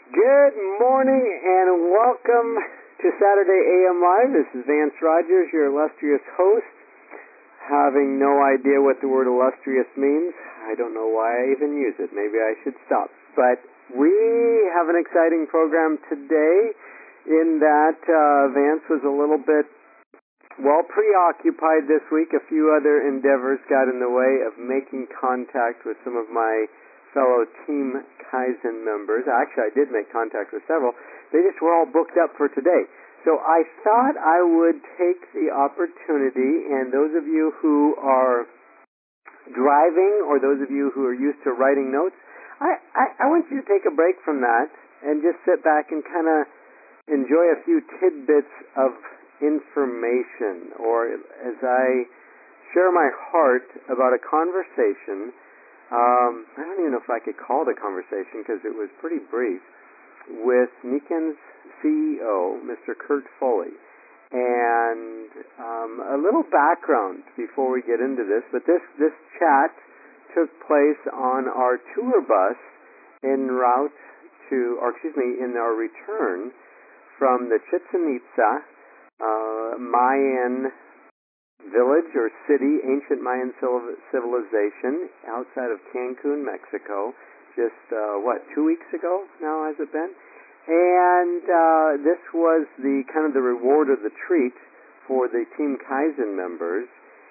Good morning and welcome to Saturday AM Live. This is Vance Rogers, your illustrious host. Having no idea what the word illustrious means. I don't know why I even use it. Maybe I should stop. But we have an exciting program today in that Vance was a little bit, preoccupied this week. A few other endeavors got in the way of making contact with some of my fellow Team Kaizen members. Actually, I did make contact with several. They just were all booked up for today. So I thought I would take the opportunity, and those of you who are driving or those of you who are used to writing notes, I want you to take a break from that and just sit back and kind of enjoy a few tidbits of information, or as I share my heart about a conversation. I don't even know if I could call it a conversation because it was pretty brief, with Niken's CEO, Mr. Kurt Foley. And a little background before we get into this, but this chat took place on our tour bus in our return from the Chichen Itza Mayan village or city, ancient Mayan civilization outside of Cancun, Mexico, just 2 weeks ago now has it been? And this was the kind of the reward or the treat for the Team Kaizen members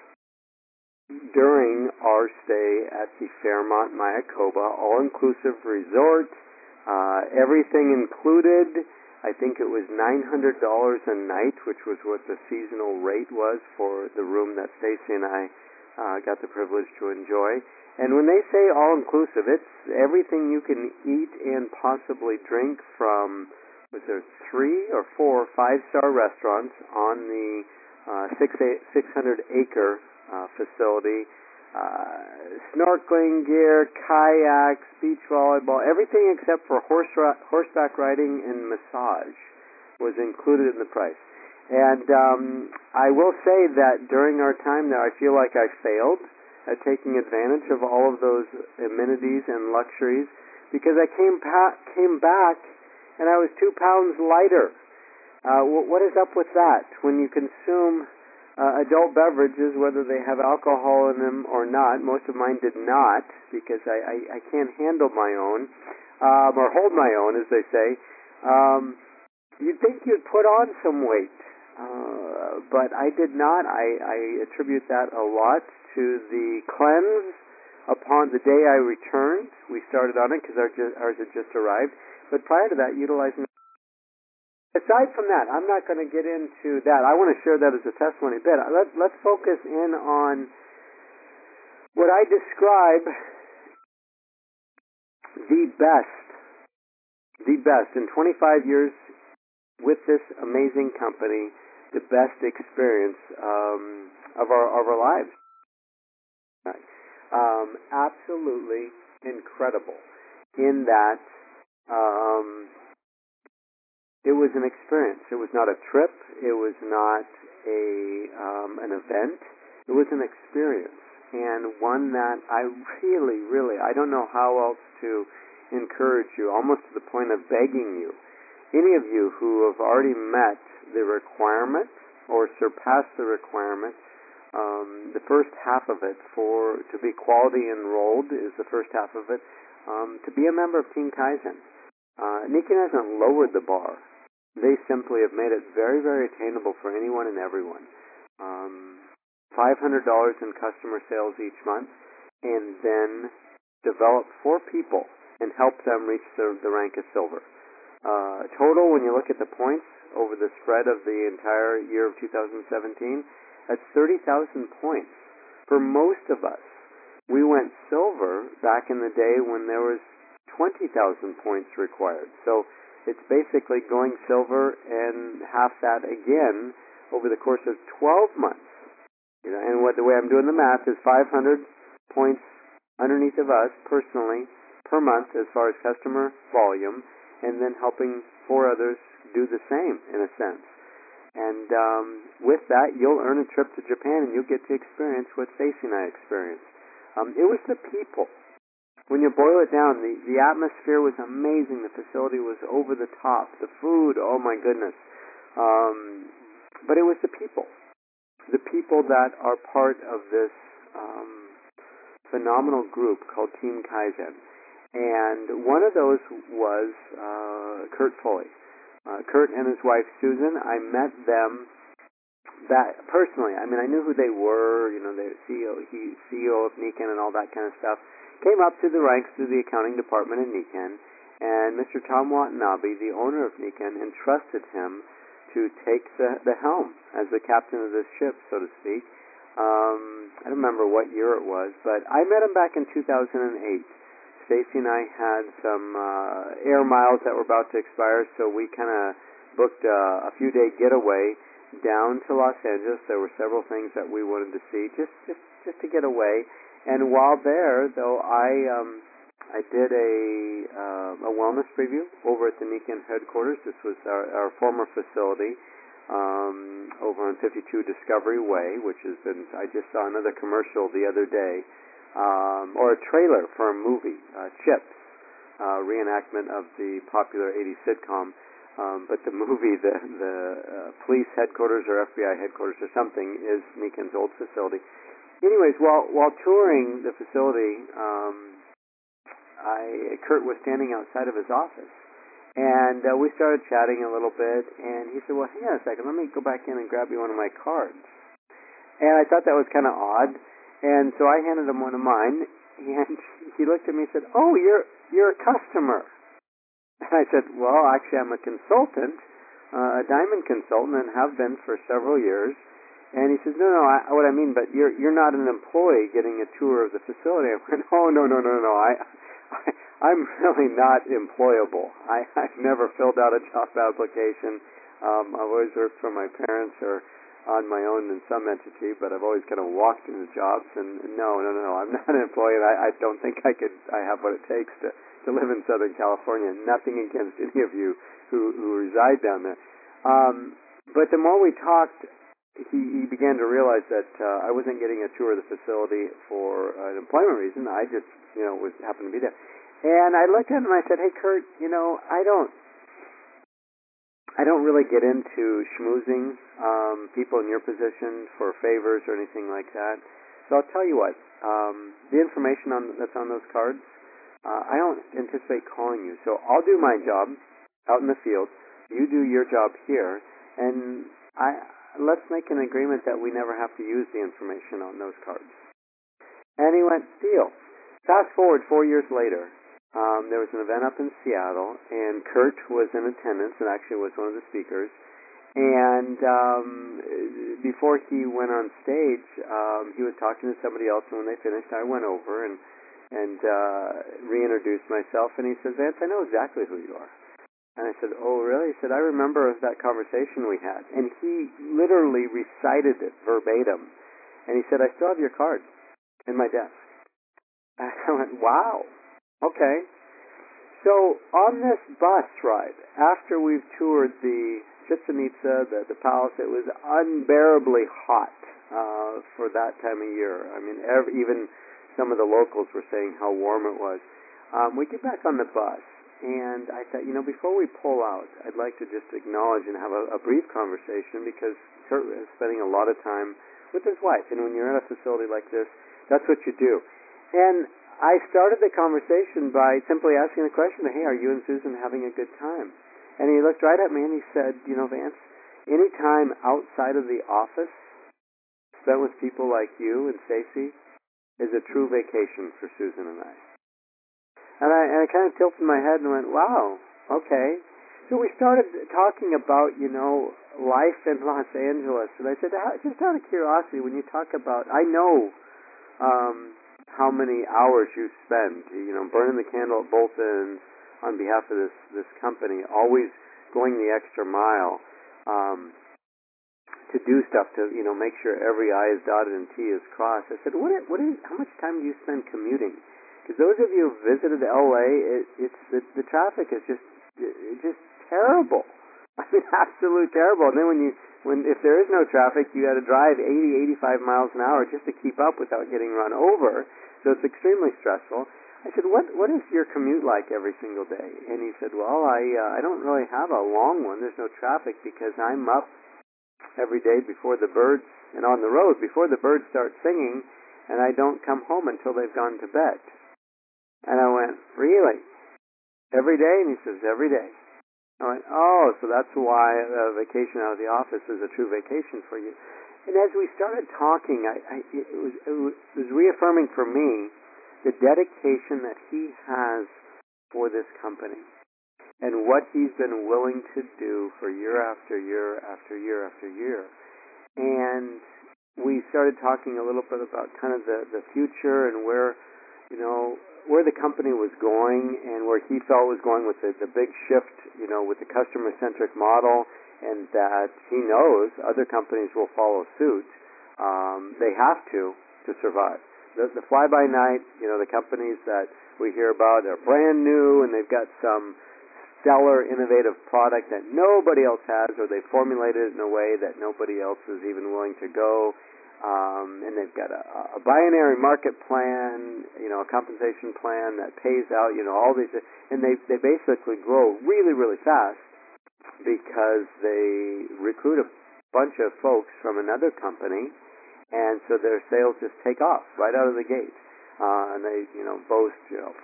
during our stay at the Fairmont Mayakoba all-inclusive resort, everything included. I think it was $900 a night, which was what the seasonal rate was for the room that Stacy and I got the privilege to enjoy. And when they say all-inclusive, it's everything you can eat and possibly drink from, was there 3 or 4 5-star restaurants on the 600-acre facility. Snorkeling gear, kayaks, beach volleyball, everything except for horseback riding and massage was included in the price. And I will say that during our time there, I feel like I failed at taking advantage of all of those amenities and luxuries because I came back and I was 2 pounds lighter. What is up with that? When you consume adult beverages, whether they have alcohol in them or not. Most of mine did not because I can't handle my own, or hold my own, as they say. You'd think you'd put on some weight, but I did not. I attribute that a lot to the cleanse upon the day I returned. We started on it because ours had just arrived. But prior to that, utilizing... Aside from that, I'm not going to get into that. I want to share that as a testimony a bit. Let's focus in on what I describe the best in 25 years with this amazing company, the best experience of our lives. Absolutely incredible in that it was an experience. It was not a trip. It was not an event. It was an experience, and one that I really, I don't know how else to encourage you, almost to the point of begging you. Any of you who have already met the requirement or surpassed the requirement, the first half of it to be quality enrolled is the first half of it. To be a member of Team Kaizen. Niken hasn't lowered the bar. They simply have made it very, very attainable for anyone and everyone. $500 in customer sales each month, and then develop 4 people and help them reach the rank of silver. Total, when you look at the points over the spread of the entire year of 2017, that's 30,000 points. For most of us, we went silver back in the day when there was 20,000 points required. So it's basically going silver and half that again over the course of 12 months. And the way I'm doing the math is 500 points underneath of us personally per month as far as customer volume, and then helping 4 others do the same in a sense. And with that, you'll earn a trip to Japan and you'll get to experience what Stacy and I experienced. It was the people When you boil it down, the atmosphere was amazing. The facility was over the top. The food, oh my goodness. But it was the people that are part of this phenomenal group called Team Kaizen. And one of those was Kurt Foley. Kurt and his wife Susan, I met them personally. I mean, I knew who they were, the CEO of Nikken and all that kind of stuff. Came up through the ranks through the accounting department in Nikken, and Mr. Tom Watanabe, the owner of Nikken, entrusted him to take the helm as the captain of this ship, so to speak. I don't remember what year it was, but I met him back in 2008. Stacy and I had some air miles that were about to expire, so we kind of booked a few-day getaway down to Los Angeles. There were several things that we wanted to see, just to get away. And while there, though, I did a wellness preview over at the Nikken headquarters. This was our former facility over on 52 Discovery Way, which has been. I just saw another commercial the other day. Or a trailer for a movie, Chips, reenactment of the popular 80s sitcom. But the movie, the police headquarters or FBI headquarters or something, is Nikken's old facility. Anyways, while touring the facility, Kurt was standing outside of his office, and we started chatting a little bit. And he said, "Well, hang on a second, let me go back in and grab you one of my cards." And I thought that was kind of odd. And so I handed him one of mine, and he looked at me and said, "Oh, you're a customer." And I said, "Well, actually, I'm a consultant, a diamond consultant, and have been for several years." And he says, "No, what I mean, but you're not an employee getting a tour of the facility." I went, "Oh, no. I'm really not employable. I've never filled out a job application. I've always worked for my parents or on my own in some entity, but I've always kind of walked into jobs, and no, I'm not an employee, and I don't think I have what it takes to live in Southern California. Nothing against any of you who reside down there." But the more we talked, he began to realize that I wasn't getting a tour of the facility for an employment reason. I just, happened to be there. And I looked at him and I said, "Hey, Kurt, I don't really get into schmoozing people in your position for favors or anything like that. So I'll tell you what, the information that's on those cards, I don't anticipate calling you. So I'll do my job out in the field. You do your job here, and let's make an agreement that we never have to use the information on those cards." And he went, "Deal." Fast forward 4 years later. There was an event up in Seattle, and Kurt was in attendance and actually was one of the speakers. And before he went on stage, he was talking to somebody else, and when they finished, I went over and reintroduced myself. And he says, "Vance, I know exactly who you are." And I said, "Oh, really?" He said, "I remember that conversation we had." And he literally recited it verbatim. And he said, "I still have your card in my desk." And I went, "Wow. Okay." So on this bus ride, after we've toured the Chichen Itza, the palace, it was unbearably hot for that time of year. I mean, even some of the locals were saying how warm it was. We get back on the bus, and I thought, before we pull out, I'd like to just acknowledge and have a brief conversation, because Kurt is spending a lot of time with his wife, and when you're in a facility like this, that's what you do. And I started the conversation by simply asking the question, "Hey, are you and Susan having a good time?" And he looked right at me and he said, "Vance, any time outside of the office spent with people like you and Stacy is a true vacation for Susan and I." And I kind of tilted my head and went, "Wow, okay." So we started talking about, life in Los Angeles. And I said, just out of curiosity, when you talk about, I know how many hours you spend, burning the candle at both ends on behalf of this company, always going the extra mile to do stuff to, make sure every I is dotted and T is crossed. I said, how much time do you spend commuting? Because those of you who visited LA, the traffic is just terrible. I mean, absolute terrible. And then if there is no traffic, you got to drive 80, 85 miles an hour just to keep up without getting run over. So it's extremely stressful. I said, what is your commute like every single day? And he said, well, I don't really have a long one. There's no traffic because I'm up every day before the birds and on the road before the birds start singing, and I don't come home until they've gone to bed. And I went, really? Every day? And he says, every day. I went, oh, so that's why a vacation out of the office is a true vacation for you. And as we started talking, it was reaffirming for me the dedication that he has for this company and what he's been willing to do for year after year after year after year. And we started talking a little bit about kind of the future and where, where the company was going and where he felt was going with the big shift, with the customer-centric model, and that he knows other companies will follow suit. They have to survive. The fly-by-night, the companies that we hear about, they're brand new and they've got some stellar, innovative product that nobody else has, or they formulated it in a way that nobody else is even willing to go. And they've got a binary market plan, a compensation plan that pays out, all these, and they basically grow really, really fast because they recruit a bunch of folks from another company, and so their sales just take off right out of the gate. And they, boast,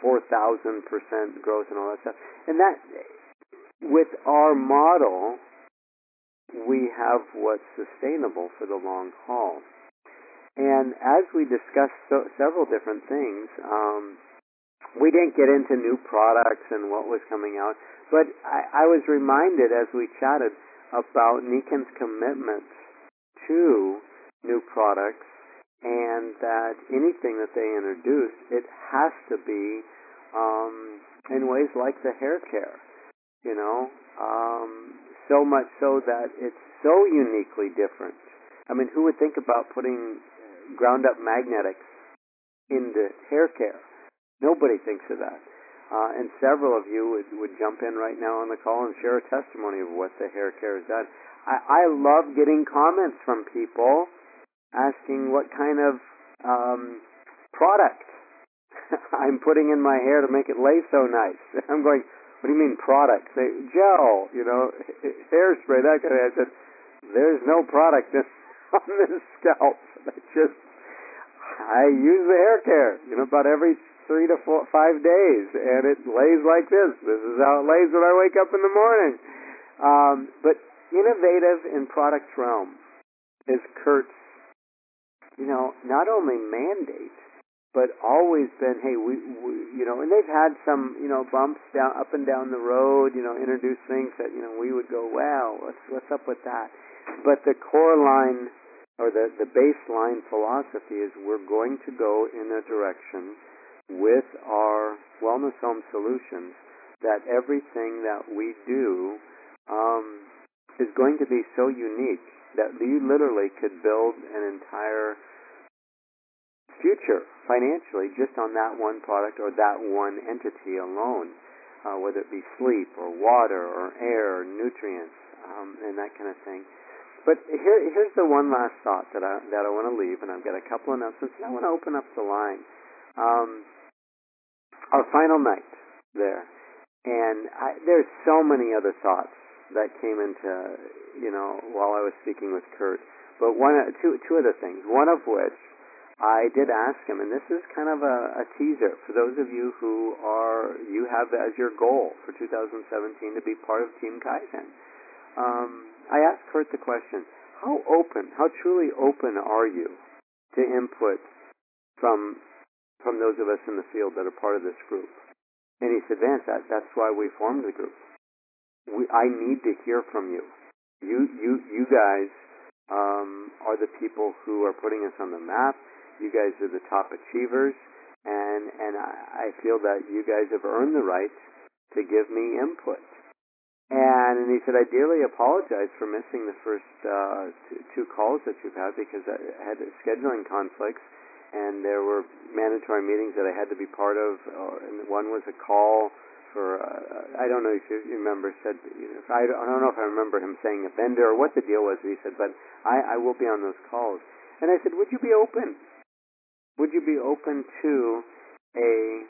4,000% growth and all that stuff. And that, with our model, we have what's sustainable for the long haul. And as we discussed several different things, we didn't get into new products and what was coming out, but I was reminded as we chatted about Nikon's commitment to new products, and that anything that they introduce, it has to be in ways like the hair care, so much so that it's so uniquely different. I mean, who would think about putting ground-up magnetics into hair care? Nobody thinks of that. And several of you would jump in right now on the call and share a testimony of what the hair care has done. I love getting comments from people asking what kind of product I'm putting in my hair to make it lay so nice. I'm going, what do you mean product? Say, gel, hairspray, that kind of thing. I said, there's no product on this scalp. I use the hair care, about every 3 to 5 days, and it lays like this. This is how it lays when I wake up in the morning. But innovative in products realm is Kurt's, not only mandate, but always been, hey, we and they've had some, bumps down, up and down the road, introduce things that, we would go, wow, what's up with that? But the core line, or the baseline philosophy is we're going to go in a direction with our wellness home solutions that everything that we do is going to be so unique that you literally could build an entire future financially just on that one product or that one entity alone, whether it be sleep or water or air or nutrients and that kind of thing. But here's the one last thought that I want to leave, and I've got a couple of announcements, and I want to open up the line. Our final night there, and there's so many other thoughts that came into, while I was speaking with Kurt. But two other things. One of which I did ask him, and this is kind of a teaser for those of you who you have as your goal for 2017 to be part of Team Kaizen. I asked Kurt the question, how truly open are you to input from those of us in the field that are part of this group? And he said, Vance, that's why we formed the group. I need to hear from you. You guys are the people who are putting us on the map. You guys are the top achievers, and I feel that you guys have earned the right to give me input. And he said, I dearly apologize for missing the first two calls that you've had because I had scheduling conflicts, and there were mandatory meetings that I had to be part of. And one was a call for, I don't know if you remember, I don't know if I remember him saying a vendor or what the deal was. He said, but I will be on those calls. And I said, would you be open? Would you be open to a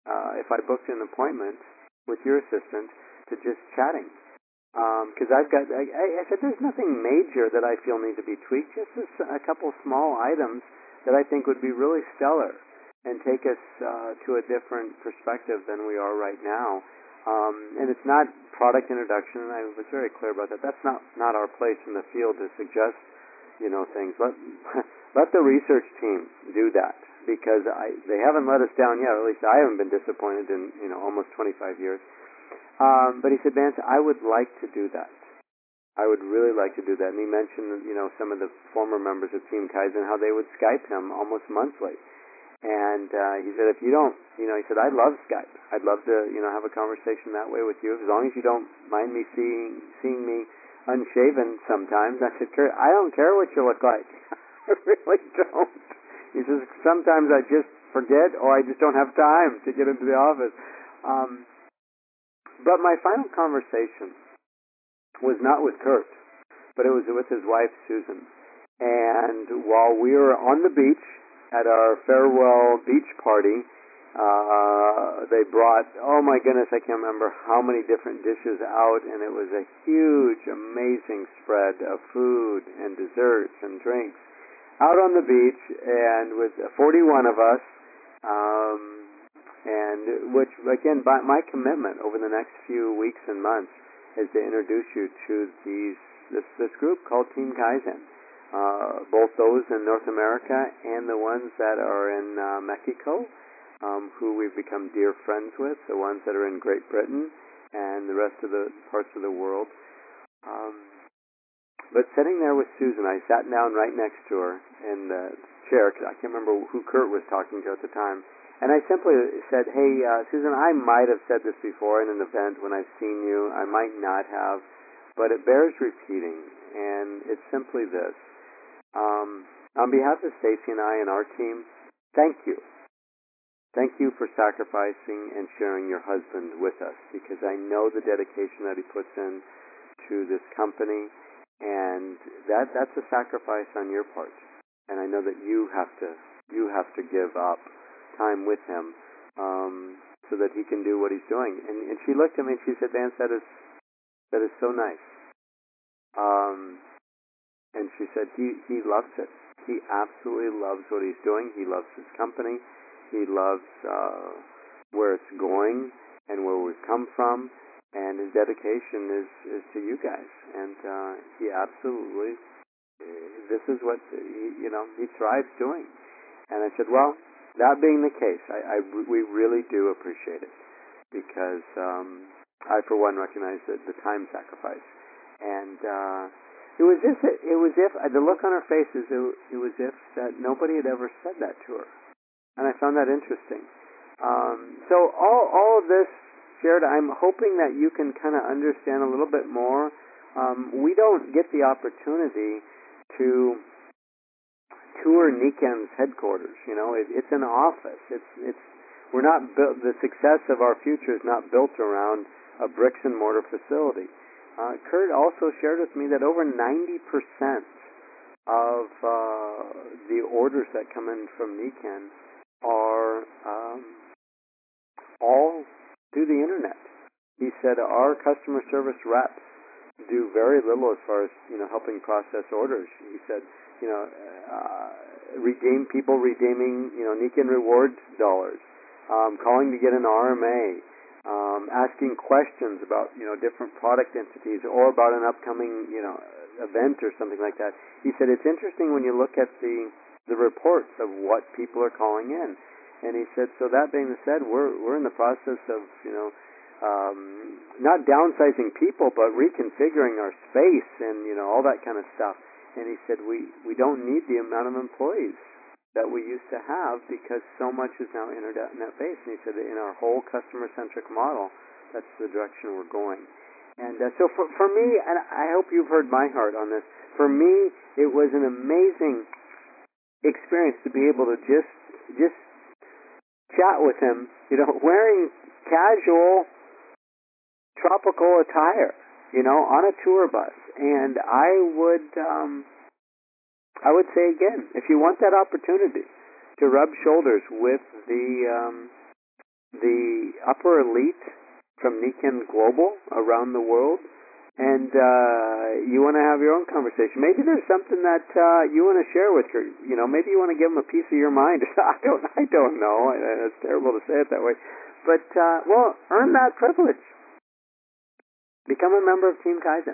if I booked an appointment with your assistant to just chatting. Because I said there's nothing major that I feel need to be tweaked, just a couple small items that I think would be really stellar and take us to a different perspective than we are right now. And it's not product introduction, and I was very clear about that. That's not our place in the field to suggest, things. Let the research team do that, because they haven't let us down yet, or at least I haven't been disappointed in, almost 25 years. But he said, Vance, I would like to do that. I would really like to do that. And he mentioned, some of the former members of Team Kaizen, how they would Skype him almost monthly. And he said, if you don't, he said, I love Skype. I'd love to, have a conversation that way with you, as long as you don't mind me seeing me unshaven sometimes. I said, Kurt, I don't care what you look like. I really don't. He says, sometimes I just forget, or I just don't have time to get into the office. But my final conversation was not with Kurt, but it was with his wife, Susan. And while we were on the beach at our farewell beach party, they brought, oh my goodness, I can't remember how many different dishes out, and it was a huge, amazing spread of food and desserts and drinks out on the beach, and with 41 of us, and which, again, by my commitment over the next few weeks and months is to introduce you to this group called Team Kaizen, both those in North America and the ones that are in Mexico, who we've become dear friends with, the ones that are in Great Britain and the rest of the parts of the world. But sitting there with Susan, I sat down right next to her in the chair, because I can't remember who Kurt was talking to at the time. And I simply said, hey, Susan, I might have said this before in an event when I've seen you. I might not have, but it bears repeating. And it's simply this. On behalf of Stacy and I and our team, thank you. Thank you for sacrificing and sharing your husband with us, because I know the dedication that he puts in to this company, and that's a sacrifice on your part. And I know that you have to give up time with him, so that he can do what he's doing. And she looked at me and she said, Vance, that is so nice. And she said he loves it. He absolutely loves what he's doing. He loves his company. He loves where it's going and where we've come from. And his dedication is to you guys. And he absolutely, this is what he thrives doing. And I said, well, that being the case, we really do appreciate it, because I, for one, recognize the time sacrifice. And it was if the look on her face it was if that nobody had ever said that to her, and I found that interesting. So all of this shared, I'm hoping that you can kind of understand a little bit more. We don't get the opportunity to tour Niken's headquarters. It's an office. We're not built. The success of our future is not built around a bricks and mortar facility. Kurt also shared with me that over 90% of the orders that come in from Niken are all through the internet. He said our customer service reps do very little as far as helping process orders. He said people redeeming Niken rewards dollars, calling to get an RMA, asking questions about different product entities or about an upcoming event or something like that. He said it's interesting when you look at the reports of what people are calling in, and he said, so that being said, we're in the process of not downsizing people, but reconfiguring our space and all that kind of stuff. And he said we don't need the amount of employees that we used to have, because so much is now internet-based. And he said that in our whole customer-centric model, that's the direction we're going. And so for me, and I hope you've heard my heart on this, for me, it was an amazing experience to be able to just chat with him, wearing casual tropical attire, on a tour bus. And I would say again, if you want that opportunity to rub shoulders with the the upper elite from Nikken Global around the world, and you want to have your own conversation. Maybe there's something that you want to share with your, maybe you want to give them a piece of your mind. I don't know. It's terrible to say it that way, but well, earn that privilege. Become a member of Team Kaizen,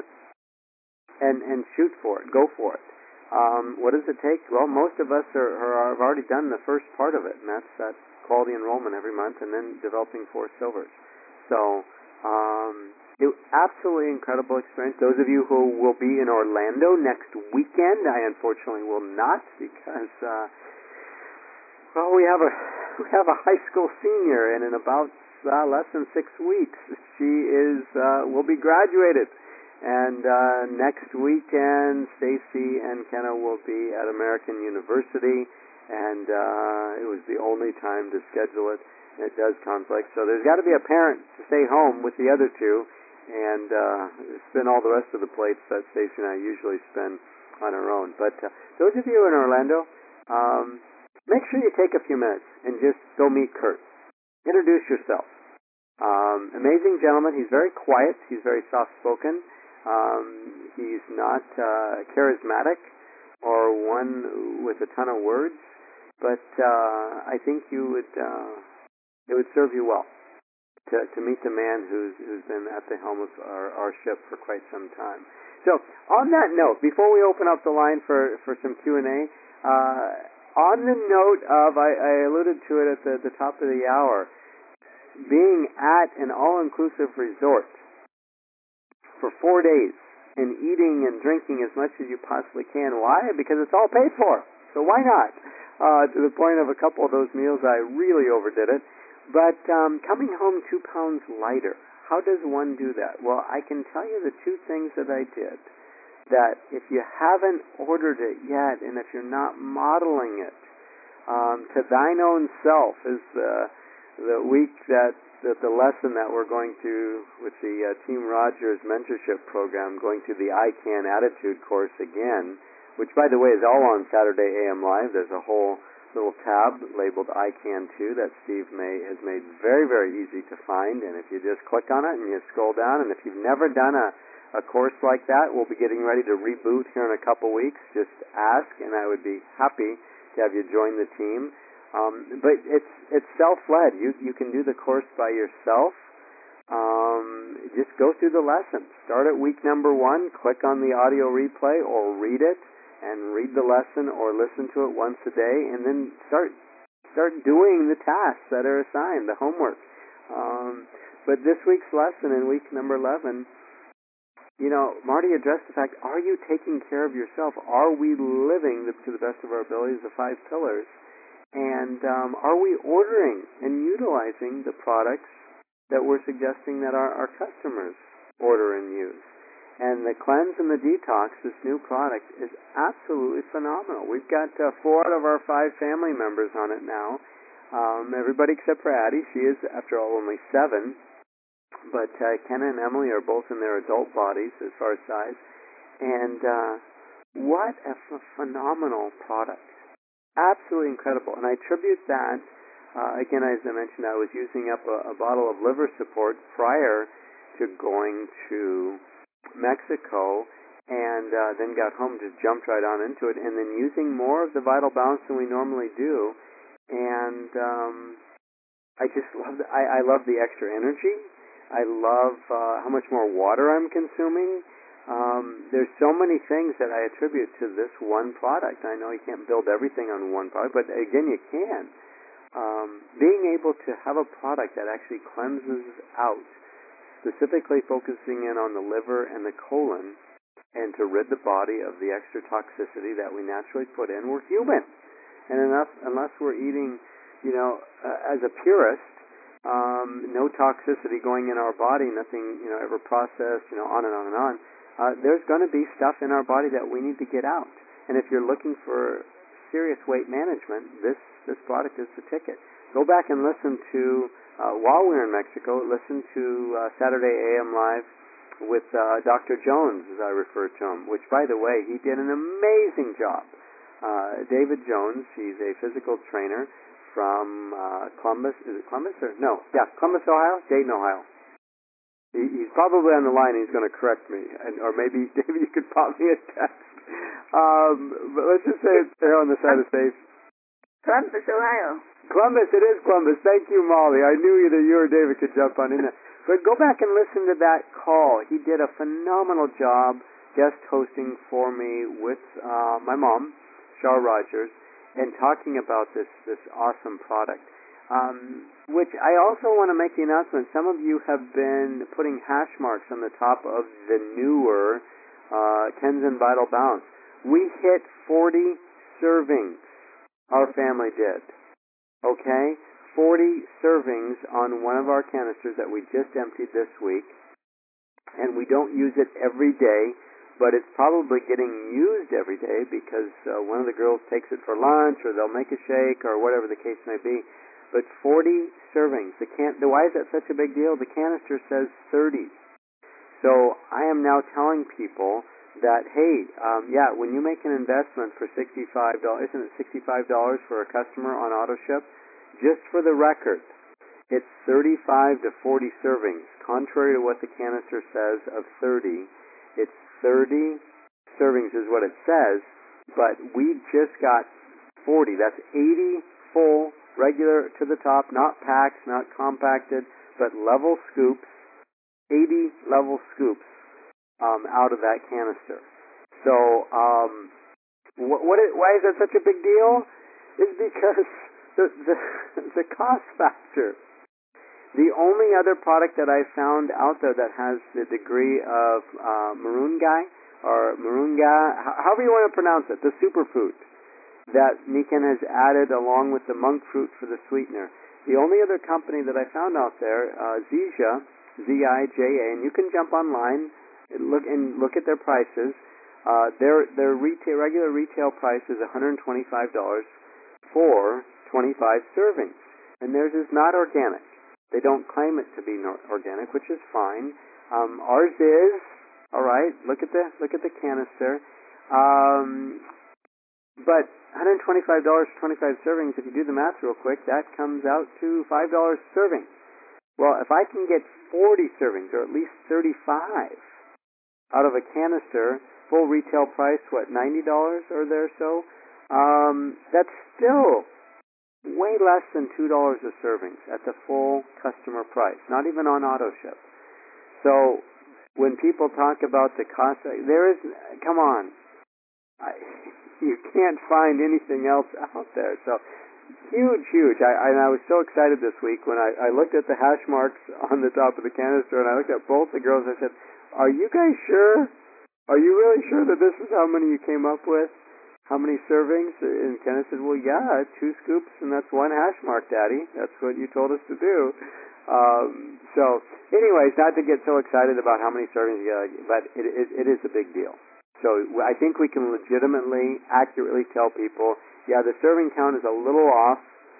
and shoot for it. Go for it. What does it take? Well, most of us have already done the first part of it, and that's that quality enrollment every month, and then developing 4 silvers. So, it absolutely incredible experience. Those of you who will be in Orlando next weekend, I unfortunately will not, because well, we have a high school senior, and in about less than 6 weeks, she will be graduated. And next weekend, Stacy and Kenna will be at American University, and it was the only time to schedule it. It does conflict, so there's got to be a parent to stay home with the other two and spend all the rest of the plates that Stacy and I usually spend on our own. But those of you in Orlando, make sure you take a few minutes and just go meet Kurt. Introduce yourself. Amazing gentleman. He's very quiet. He's very soft-spoken. He's not charismatic or one with a ton of words, but I think it would serve you well to meet the man who's been at the helm of our ship for quite some time. So, on that note, before we open up the line for some Q&A, on the note of, I alluded to it at the top of the hour, being at an all-inclusive resort for 4 days and eating and drinking as much as you possibly can. Why? Because it's all paid for. So why not? To the point of a couple of those meals, I really overdid it. But coming home 2 pounds lighter, how does one do that? Well, I can tell you the 2 things that I did. That if you haven't ordered it yet, and if you're not modeling it, to thine own self is the week that the lesson that we're going to with the Team Rogers mentorship program, going through the I Can Attitude course again, which, by the way, is all on Saturday AM Live. There's a whole little tab labeled I Can Too that Steve has made very, very easy to find. And if you just click on it and you scroll down, and if you've never done a course like that, we'll be getting ready to reboot here in a couple weeks. Just ask, and I would be happy to have you join the team. But it's self-led. You can do the course by yourself. Just go through the lesson. Start at week number 1, click on the audio replay or read it, and read the lesson or listen to it once a day, and then start doing the tasks that are assigned, the homework. But this week's lesson in week number 11, Marty addressed the fact, are you taking care of yourself? Are we living to the best of our abilities the 5 pillars? And are we ordering and utilizing the products that we're suggesting that our customers order and use? And the Cleanse and the Detox, this new product, is absolutely phenomenal. We've got 4 out of our 5 family members on it now. Everybody except for Addie. She is, after all, only 7. But Kenna and Emily are both in their adult bodies as far as size. And what a phenomenal product. Absolutely incredible. And I attribute that, again, as I mentioned, I was using up a bottle of liver support prior to going to Mexico, and then got home, just jumped right on into it, and then using more of the Vital Balance than we normally do. And I just love the extra energy. I love how much more water I'm consuming. There's so many things that I attribute to this one product. I know you can't build everything on one product, but again, you can. Being able to have a product that actually cleanses out, specifically focusing in on the liver and the colon, and to rid the body of the extra toxicity that we naturally put in. We're human, and unless we're eating, as a purist, no toxicity going in our body, nothing, ever processed, on and on and on. There's going to be stuff in our body that we need to get out. And if you're looking for serious weight management, this product is the ticket. Go back and listen to, while we were in Mexico, listen to Saturday AM Live with Dr. Jones, as I refer to him, which, by the way, he did an amazing job. David Jones, he's a physical trainer from Columbus. Is it Columbus or no? Yeah, Columbus, Ohio, Dayton, Ohio. He's probably on the line. He's going to correct me, or maybe you could pop me a text. But let's just say it's there on the side of safe. Columbus, Ohio. Columbus, it is Columbus. Thank you, Molly. I knew either you or David could jump on in there. But go back and listen to that call. He did a phenomenal job guest hosting for me with my mom, Char Rogers, and talking about this awesome product. Which I also want to make the announcement. Some of you have been putting hash marks on the top of the newer Kenzen Vital Balance. We hit 40 servings. Our family did. Okay? 40 servings on one of our canisters that we just emptied this week. And we don't use it every day, but it's probably getting used every day because one of the girls takes it for lunch, or they'll make a shake, or whatever the case may be. But 40 servings. Why is that such a big deal? The canister says 30. So I am now telling people that, hey, when you make an investment for $65, isn't it $65 for a customer on AutoShip? Just for the record, it's 35 to 40 servings. Contrary to what the canister says of 30, it's 30 servings is what it says, but we just got 40. That's 80 full, regular to the top, not packs, not compacted, but level scoops, 80 level scoops out of that canister. So why is that such a big deal? It's because the cost factor. The only other product that I found out there that has the degree of Marunga, however you want to pronounce it, the superfood that Nikken has added along with the monk fruit for the sweetener. The only other company that I found out there, Zija, Z-I-J-A, and you can jump online and look at their prices. Their regular retail price is $125 for 25 servings, and theirs is not organic. They don't claim it to be organic, which is fine. Ours is. All right. Look at the canister. But $125 for 25 servings. If you do the math real quick, that comes out to $5 serving. Well, if I can get 40 servings, or at least 35 out of a canister, full retail price, what, $90 or there so? That's still way less than $2 a serving at the full customer price, not even on AutoShip. So when people talk about the cost, come on, you can't find anything else out there. So huge. I was so excited this week when I looked at the hash marks on the top of the canister, and I looked at both the girls. I said, "Are you guys sure? Are you really sure that this is how many you came up with? How many servings?" And Kenneth said, "Well, yeah, 2 scoops, and that's 1 hash mark, Daddy. That's what you told us to do." So, anyways, not to get so excited about how many servings you get, but it is a big deal. So I think we can legitimately, accurately tell people, yeah, the serving count is a little off.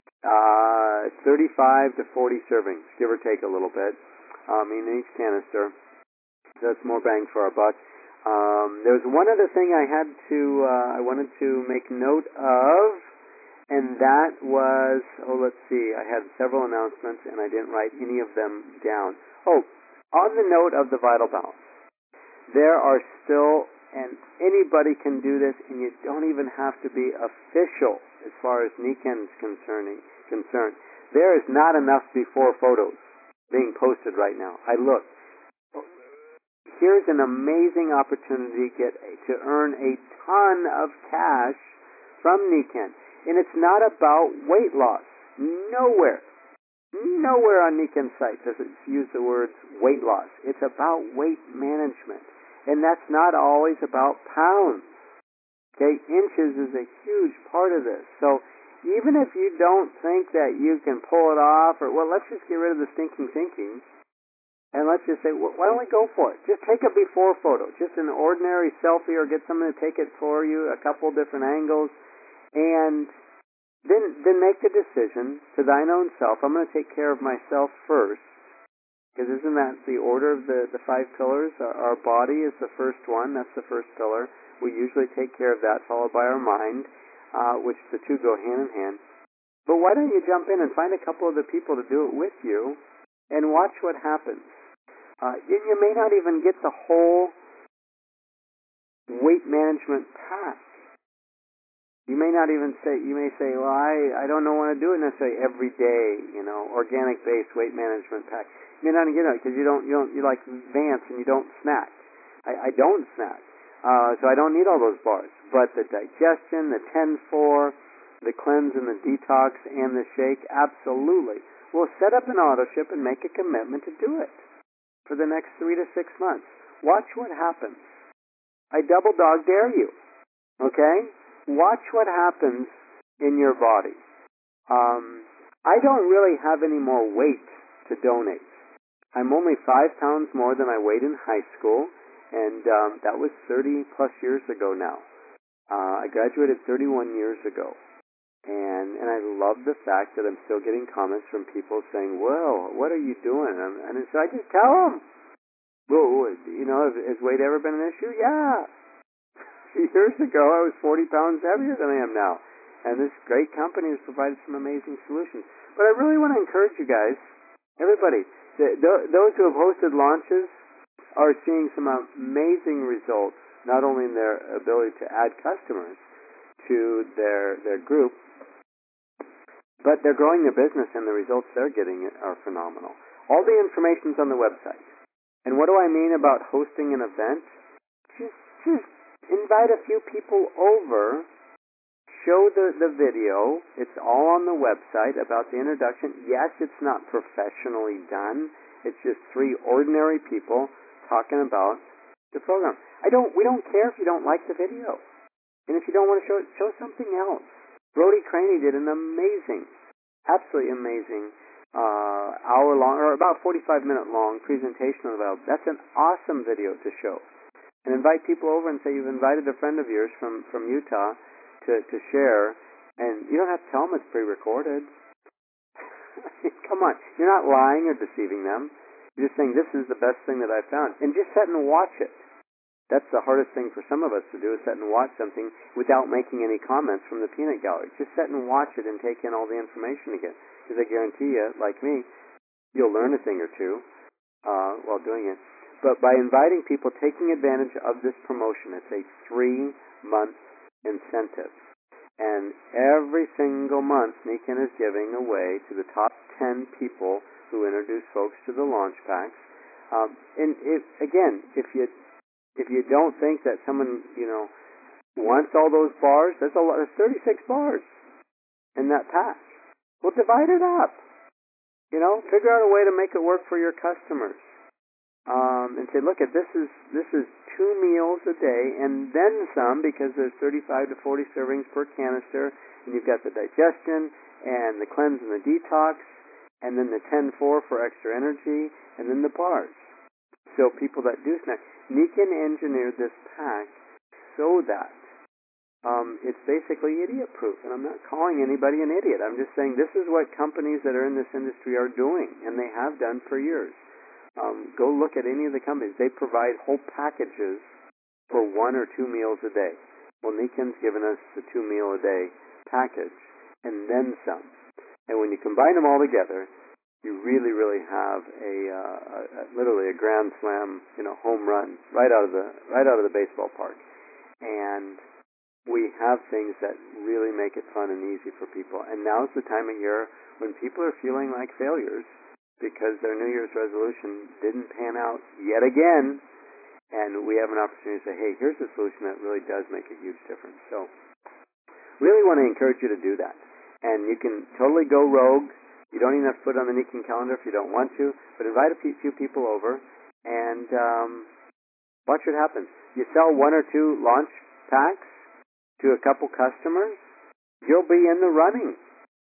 35 to 40 servings, give or take a little bit, in each canister. So that's more bang for our buck. There's one other thing I wanted to make note of, and that was, let's see, I had several announcements and I didn't write any of them down. On the note of the Vital Balance, there are still, and anybody can do this, and you don't even have to be official as far as Nikken's concerned. There is not enough before photos being posted right now. I looked. Here's an amazing opportunity to earn a ton of cash from Nikken. And it's not about weight loss. Nowhere on Nikken's site does it use the words weight loss. It's about weight management. And that's not always about pounds. Okay, inches is a huge part of this. So even if you don't think that you can pull it off, or, well, let's just get rid of the stinking thinking. And let's just say, why don't we go for it? Just take a before photo, just an ordinary selfie, or get someone to take it for you, a couple different angles, and then make the decision to thine own self. I'm going to take care of myself first, because isn't that the order of the 5 pillars? Our body is the first one. That's the first pillar. We usually take care of that, followed by our mind, which the two go hand in hand. But why don't you jump in and find a couple of the people to do it with you and watch what happens? You may not even get the whole weight management pack. You may not even you may say, well, I don't know want to do it necessarily every day, organic-based weight management pack. You may not get it because you like Vance and you don't snack. I don't snack. So I don't need all those bars. But the digestion, the 10-4, the cleanse and the detox, and the shake, absolutely. We'll set up an auto ship and make a commitment to do it for the next 3 to 6 months. Watch what happens. I double dog dare you. Okay? Watch what happens in your body. I don't really have any more weight to donate. I'm only 5 pounds more than I weighed in high school, and that was 30 plus years ago now. I graduated 31 years ago, and I love the fact that I'm still getting comments from people saying, well, what are you doing? And so I just tell them, well, has weight ever been an issue? Yeah. Years ago, I was 40 pounds heavier than I am now. And this great company has provided some amazing solutions. But I really want to encourage you guys, everybody, those who have hosted launches are seeing some amazing results, not only in their ability to add customers to their group, but they're growing their business, and the results they're getting are phenomenal. All the information's on the website. And what do I mean about hosting an event? Just invite a few people over, show the video. It's all on the website about the introduction. Yes, it's not professionally done. It's just 3 ordinary people talking about the program. We don't care if you don't like the video. And if you don't want to show something else. Brody Craney did an amazing, absolutely amazing hour-long, or about 45-minute long presentation of it. That's an awesome video to show. And invite people over and say you've invited a friend of yours from Utah to share, and you don't have to tell them it's pre-recorded. Come on. You're not lying or deceiving them. You're just saying this is the best thing that I've found. And just sit and watch it. That's the hardest thing for some of us to do, is sit and watch something without making any comments from the peanut gallery. Just sit and watch it and take in all the information again. Because I guarantee you, like me, you'll learn a thing or two while doing it. But by inviting people, taking advantage of this promotion, it's a 3-month incentive. And every single month, Nikken is giving away to the top 10 people who introduce folks to the launch packs. And if you don't think that someone, wants all those bars, there's 36 bars in that pack. Well, divide it up. Figure out a way to make it work for your customers. And say, look, this is 2 meals a day and then some, because there's 35 to 40 servings per canister, and you've got the digestion and the cleanse and the detox, and then the 10-4 for extra energy, and then the bars. So people that do snack, Nikken engineered this pack so that it's basically idiot-proof, and I'm not calling anybody an idiot. I'm just saying this is what companies that are in this industry are doing, and they have done for years. Go look at any of the companies. They provide whole packages for 1 or 2 meals a day. Well, Nikken's given us the 2-meal-a-day package, and then some. And when you combine them all together, you really, really have literally a grand slam, home run right out of the baseball park. And we have things that really make it fun and easy for people. And now's the time of year when people are feeling like failures, because their New Year's resolution didn't pan out yet again, and we have an opportunity to say, hey, here's a solution that really does make a huge difference. So really want to encourage you to do that. And you can totally go rogue. You don't even have to put it on the Nikken calendar if you don't want to, but invite a few people over and watch what happens. You sell 1 or 2 launch packs to a couple customers, you'll be in the running.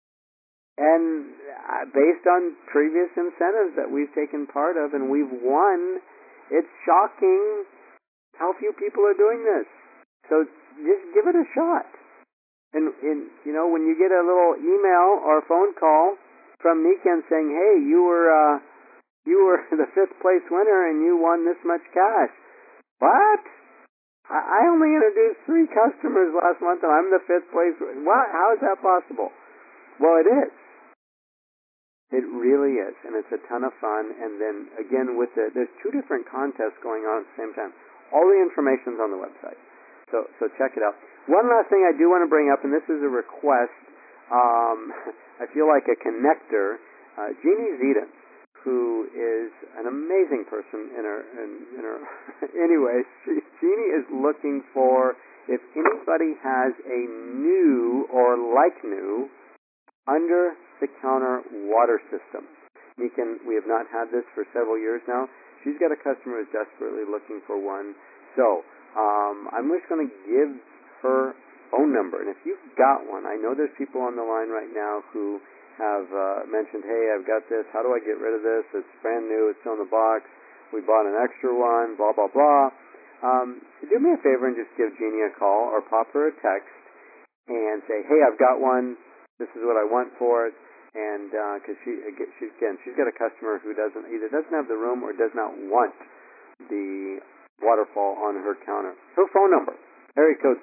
And based on previous incentives that we've taken part of and we've won, it's shocking how few people are doing this. So just give it a shot. And when you get a little email or phone call from Nikken saying, hey, you were the 5th place winner and you won this much cash. What? I only introduced 3 customers last month and I'm the 5th place. What? How is that possible? Well, it is. It really is, and it's a ton of fun. And then again, there's two different contests going on at the same time. All the information's on the website, so check it out. One last thing I do want to bring up, and this is a request. I feel like a connector. Jeannie Zedin, who is an amazing person in her. Anyway, Jeannie is looking for if anybody has a new or like new under the counter water system. We have not had this for several years now. She's got a customer who's desperately looking for one. So I'm just going to give her phone number. And if you've got one, I know there's people on the line right now who have mentioned, hey, I've got this. How do I get rid of this? It's brand new. It's still in the box. We bought an extra one, blah, blah, blah. Do me a favor and just give Jeannie a call or pop her a text and say, hey, I've got one. This is what I want for it. And because she's got a customer who either doesn't have the room or does not want the waterfall on her counter. Her phone number, area code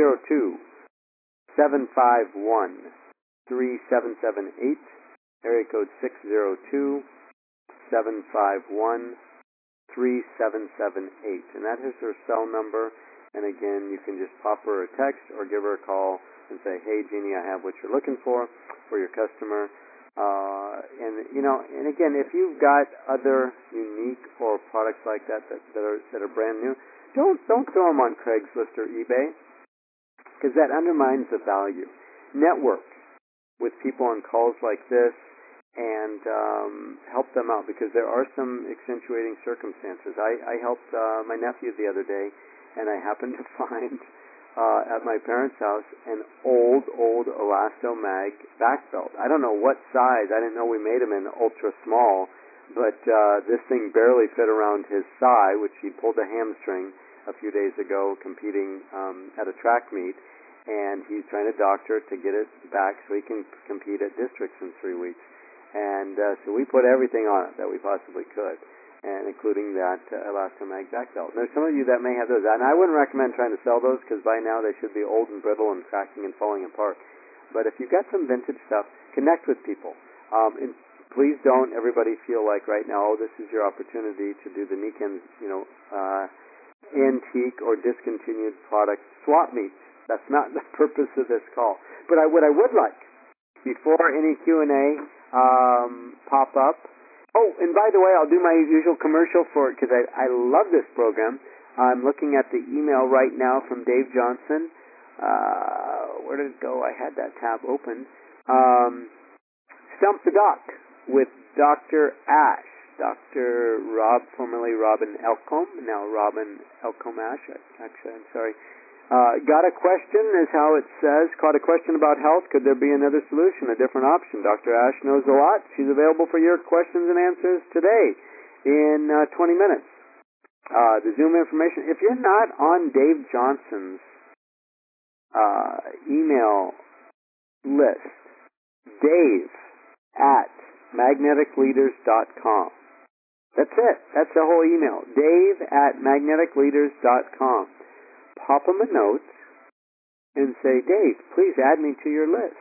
602-751-3778, area code 602-751-3778. And that is her cell number. And again, you can just pop her a text or give her a call and say, hey, Jeannie, I have what you're looking for your customer. And again, if you've got other unique or products like that are brand new, don't throw them on Craigslist or eBay, because that undermines the value. Network with people on calls like this and help them out, because there are some accentuating circumstances. I helped my nephew the other day, and I happened to find at my parents' house an old Elastomag back belt. I don't know what size. I didn't know we made them in ultra small, but this thing barely fit around his thigh, which he pulled a hamstring a few days ago competing at a track meet, and he's trying to doctor it to get it back so he can compete at districts in 3 weeks. And so we put everything on it that we possibly could, and including that Elastomag back belt. And there's some of you that may have those, and I wouldn't recommend trying to sell those, because by now they should be old and brittle and cracking and falling apart. But if you've got some vintage stuff, connect with people. And please don't everybody feel like right now, oh, this is your opportunity to do the Niken, antique or discontinued product swap meets. That's not the purpose of this call. But what I would like, before any Q&A pop up, oh, and by the way, I'll do my usual commercial for it, because I love this program. I'm looking at the email right now from Dave Johnson. Where did it go? I had that tab open. Stump the Doc with Dr. Ash. Dr. Rob, formerly Robin Elcombe, now Robin Elcombe Ash. Actually, I'm sorry. Got a question, is how it says. Caught a question about health. Could there be another solution, a different option? Dr. Ash knows a lot. She's available for your questions and answers today in 20 minutes. The Zoom information. If you're not on Dave Johnson's email list, Dave at magneticleaders.com. That's it. That's the whole email. Dave at magneticleaders.com. Pop him a note and say, Dave, please add me to your list.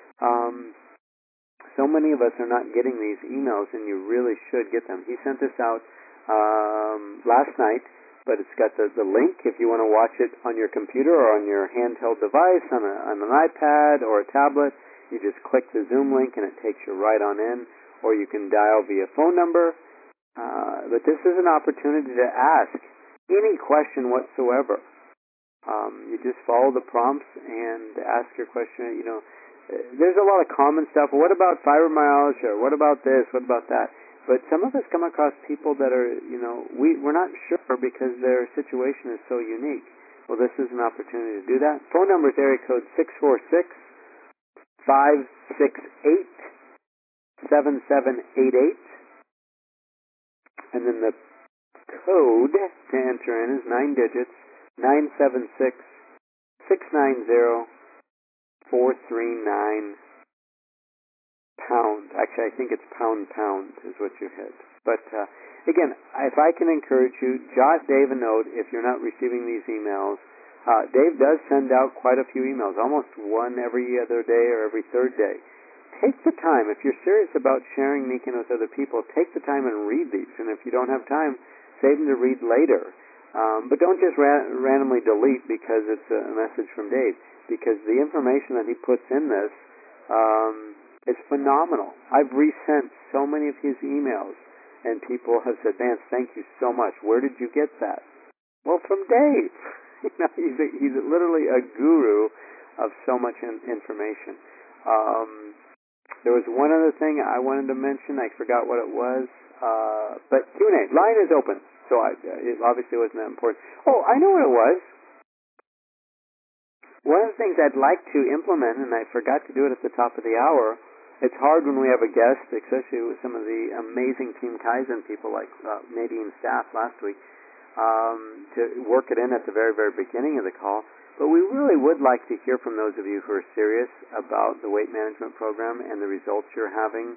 So many of us are not getting these emails, and you really should get them. He sent this out last night, but it's got the link if you want to watch it on your computer or on your handheld device, on an iPad or a tablet. You just click the Zoom link, and it takes you right on in, or you can dial via phone number. But this is an opportunity to ask any question whatsoever. You just follow the prompts and ask your question. There's a lot of common stuff. What about fibromyalgia? What about this? What about that? But some of us come across people that are, we're not sure because their situation is so unique. Well, this is an opportunity to do that. Phone number is area code 646-568-7788. And then the code to enter in is 9 digits, 976-690-439 pound. Actually, I think it's pound is what you hit. But again, if I can encourage you, jot Dave a note if you're not receiving these emails. Dave does send out quite a few emails, almost one every other day or every third day. take the time. If you're serious about sharing Nikken with other people, take the time and read these. And if you don't have time, save them to read later. But don't just randomly delete because it's a message from Dave, because the information that he puts in this is phenomenal. I've resent so many of his emails, and people have said, Vance, thank you so much. Where did you get that? Well, from Dave. He's literally a guru of so much information. There was one other thing I wanted to mention. I forgot what it was. But Q&A. Line is open. So it obviously wasn't that important. Oh, I know what it was. One of the things I'd like to implement, and I forgot to do it at the top of the hour, it's hard when we have a guest, especially with some of the amazing Team Kaizen people like Nadine Staff last week, to work it in at the very, very beginning of the call. But we really would like to hear from those of you who are serious about the weight management program and the results you're having.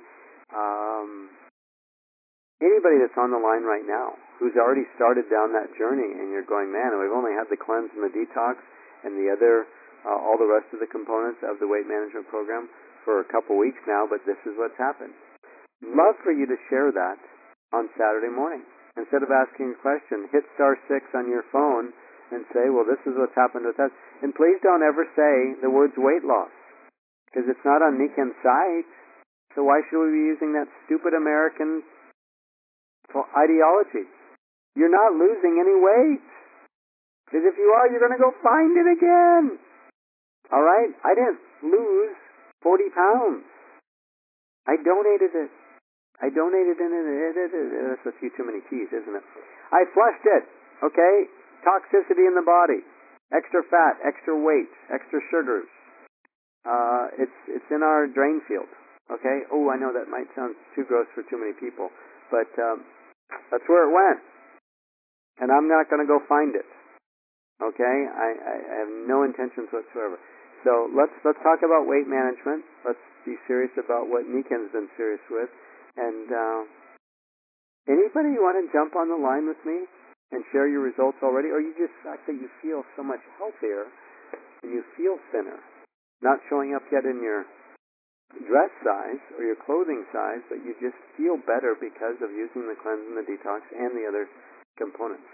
Anybody that's on the line right now who's already started down that journey and you're going, man, we've only had the cleanse and the detox and the other, all the rest of the components of the weight management program for a couple weeks now, but this is what's happened. Love for you to share that on Saturday morning. Instead of asking a question, hit *6 on your phone and say, well, this is what's happened with us. And please don't ever say the words weight loss, because it's not on Nikken's site. So why should we be using that stupid American ideology? You're not losing any weight. Because if you are, you're going to go find it again. All right? I didn't lose 40 pounds. I donated it. That's a few too many T's, isn't it? I flushed it. Okay? Toxicity in the body. Extra fat, extra weight, extra sugars. It's in our drain field. Okay? Oh, I know that might sound too gross for too many people, but that's where it went. And I'm not going to go find it. Okay? I have no intentions whatsoever. So let's talk about weight management. Let's be serious about what Nikken's been serious with. And anybody want to jump on the line with me and share your results already? Or you just fact that you feel so much healthier and you feel thinner. Not showing up yet in your dress size or your clothing size, but you just feel better because of using the cleanse and the detox and the other components.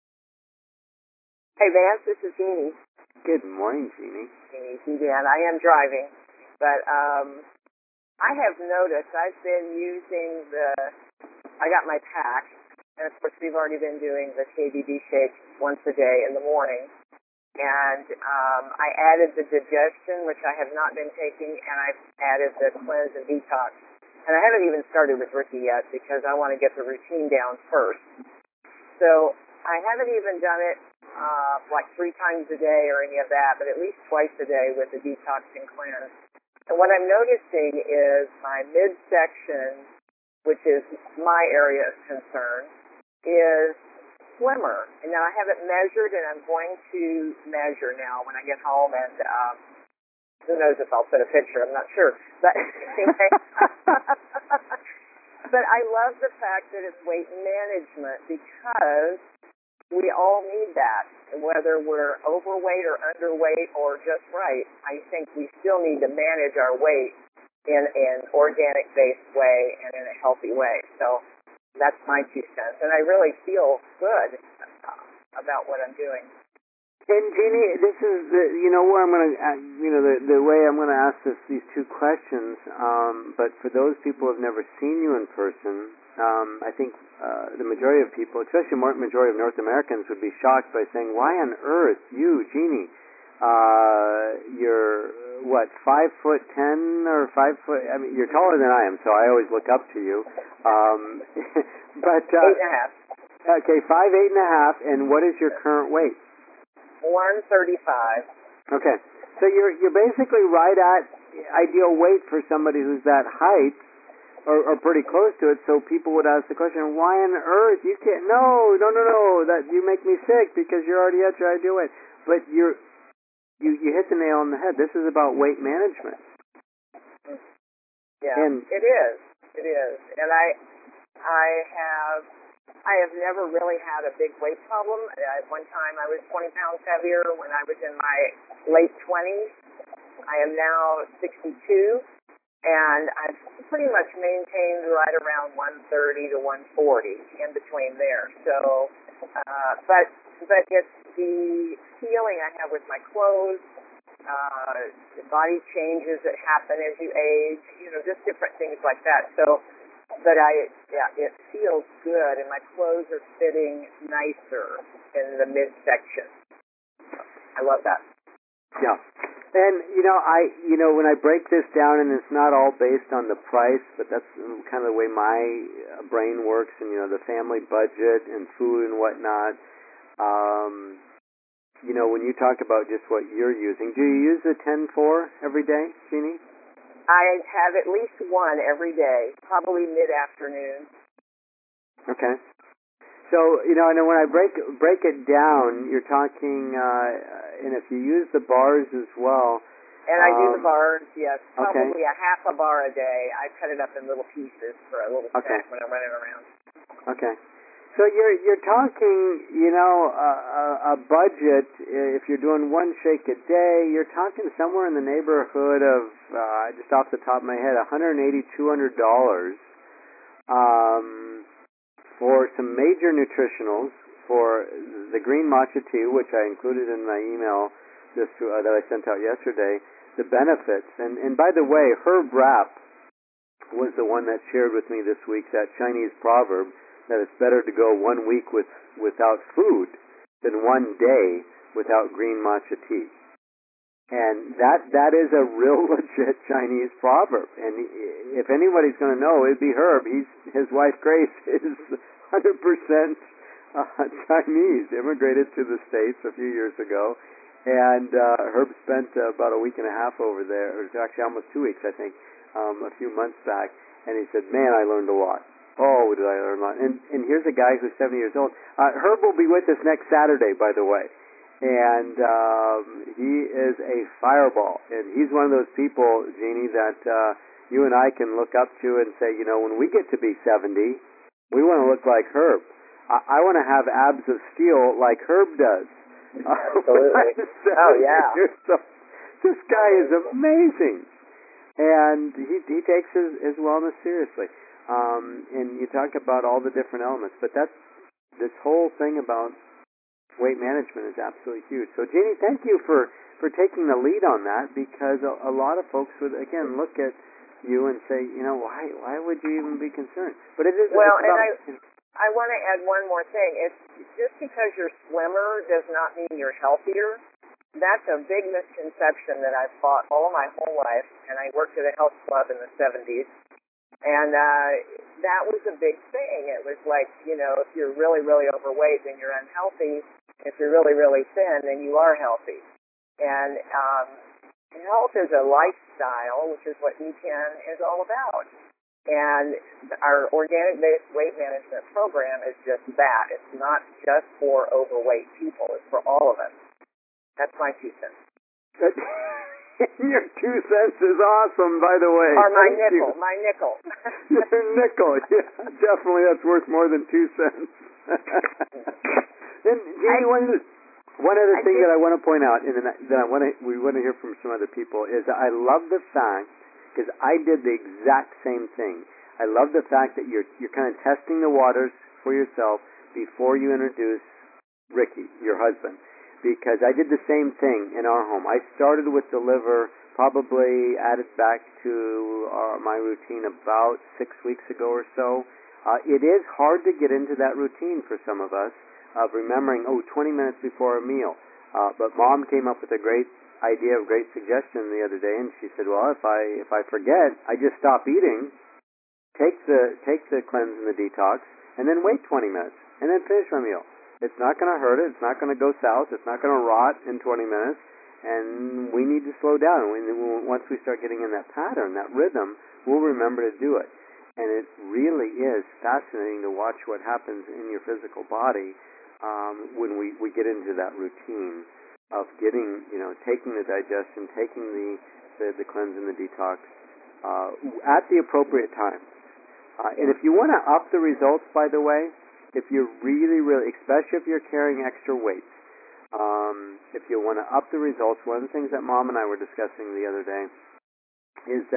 Hey, Vance, this is Jeannie. Good morning, Jeannie. Jeannie, I am driving, but I have noticed I've been using I got my pack, and of course we've already been doing the KBD shake once a day in the morning, and I added the digestion, which I have not been taking, and I've added the cleanse and detox. And I haven't even started with Ricky yet because I want to get the routine down first. So I haven't even done it like 3 times a day or any of that, but at least twice a day with the detox and cleanse. And what I'm noticing is my midsection, which is my area of concern, is slimmer. And now I haven't measured, and I'm going to measure now when I get home, and who knows if I'll put a picture, I'm not sure. But anyway, but I love the fact that it's weight management because we all need that. Whether we're overweight or underweight or just right, I think we still need to manage our weight in an organic-based way and in a healthy way. So that's my 2 cents. And I really feel good about what I'm doing. And Jeannie, this is where I'm going to, the way I'm going to ask these 2 questions. But for those people who have never seen you in person, I think the majority of people, especially the majority of North Americans, would be shocked by saying, "Why on earth, you, Jeannie, you're what, 5'10" or 5 foot? I mean, you're taller than I am, so I always look up to you. But 8.5. Okay, 5'8.5", and what is your current weight? 135. Okay, so you're basically right at ideal weight for somebody who's that height, or pretty close to it. So people would ask the question, why on earth you can't? No, that you make me sick because you're already at your ideal weight. But you hit the nail on the head. This is about weight management. Yeah, and it is. And I have never really had a big weight problem. At one time I was 20 pounds heavier when I was in my late 20s. I am now 62, and I've pretty much maintained right around 130 to 140 in between there. So, but it's the feeling I have with my clothes, the body changes that happen as you age, just different things like that. So, but it feels good, and my clothes are fitting nicer in the midsection. I love that. Yeah. And, when I break this down, and it's not all based on the price, but that's kind of the way my brain works, and, the family budget and food and whatnot. When you talk about just what you're using, do you use the 10-4 every day, Jeannie? I have at least one every day, probably mid-afternoon. Okay. So, and then when I break it down, you're talking, and if you use the bars as well. And I do the bars, yes. Okay. Probably a half a bar a day. I cut it up in little pieces for a little snack when I'm running around. Okay. So you're talking, a budget, if you're doing one shake a day, you're talking somewhere in the neighborhood of, just off the top of my head, $180, $200. For some major nutritionals, for the green matcha tea, which I included in my email that I sent out yesterday, the benefits. And by the way, Herb Rapp was the one that shared with me this week that Chinese proverb that it's better to go 1 week without food than 1 day without green matcha tea. And that is a real legit Chinese proverb. And if anybody's going to know, it'd be Herb. His wife Grace is 100% Chinese, immigrated to the States a few years ago. And Herb spent about a week and a half over there, or actually almost 2 weeks, I think, a few months back. And he said, man, I learned a lot. Oh, did I learn a lot. And here's a guy who's 70 years old. Herb will be with us next Saturday, by the way. And he is a fireball. And he's one of those people, Jeannie, that you and I can look up to and say, when we get to be 70, we want to look like Herb. I want to have abs of steel like Herb does. Absolutely. Oh, yeah. So, this guy is amazing. And he takes his wellness seriously. And you talk about all the different elements. But this whole thing about weight management is absolutely huge. So, Jeannie, thank you for taking the lead on that, because a lot of folks would, again, look at you and say, why would you even be concerned? But it is. Well, and I want to add one more thing. It's just because you're slimmer does not mean you're healthier. That's a big misconception that I've fought all my whole life, and I worked at a health club in the 70s. And that was a big thing. It was like, if you're really, really overweight, then you're unhealthy. If you're really, really thin, then you are healthy. And health is a lifestyle, which is what E10 is all about. And our organic-based weight management program is just that. It's not just for overweight people. It's for all of us. That's my 2 cents. Your 2 cents is awesome, by the way. Or my nickel. My nickel. Your nickel. Yeah, definitely. That's worth more than 2 cents. And Jeannie, one other thing that I want to point out, and that we want to hear from some other people, is I love the fact, because I did the exact same thing. I love the fact that you're kind of testing the waters for yourself before you introduce Ricky, your husband. Because I did the same thing in our home. I started with the liver, probably added back to my routine about 6 weeks ago or so. It is hard to get into that routine for some of us, of remembering, 20 minutes before a meal. But Mom came up with a great idea, a great suggestion the other day, and she said, well, if I forget, I just stop eating, take the cleanse and the detox, and then wait 20 minutes, and then finish my meal. It's not going to hurt it. It's not going to go south. It's not going to rot in 20 minutes. And we need to slow down. Once we start getting in that pattern, that rhythm, we'll remember to do it. And it really is fascinating to watch what happens in your physical body when we get into that routine of getting, taking the digestion, taking the cleanse and the detox at the appropriate time. And if you want to up the results, by the way, if you're really, really, especially if you're carrying extra weight, if you want to up the results, one of the things that Mom and I were discussing the other day is that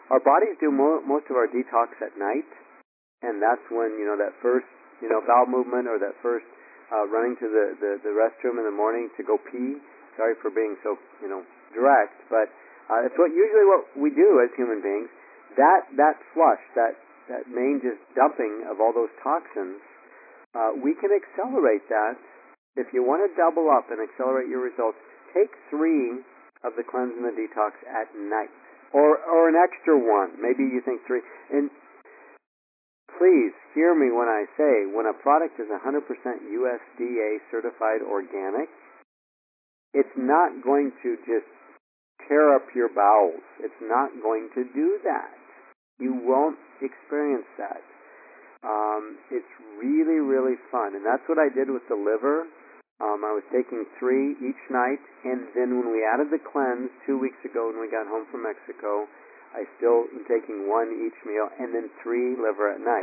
our bodies do most of our detox at night, and that's when that first bowel movement or that first running to the restroom in the morning to go pee. Sorry for being so direct, but it's usually what we do as human beings. That flush, that main just dumping of all those toxins, we can accelerate that. If you want to double up and accelerate your results, take 3 of the cleanse and the detox at night, or an extra one. Maybe you think 3. And please hear me when I say, when a product is 100% USDA certified organic, it's not going to just tear up your bowels. It's not going to do that. You won't experience that. It's really, really fun. And that's what I did with the liver. I was taking 3 each night, and then when we added the cleanse 2 weeks ago when we got home from Mexico, I still am taking 1 each meal, and then 3 liver at night.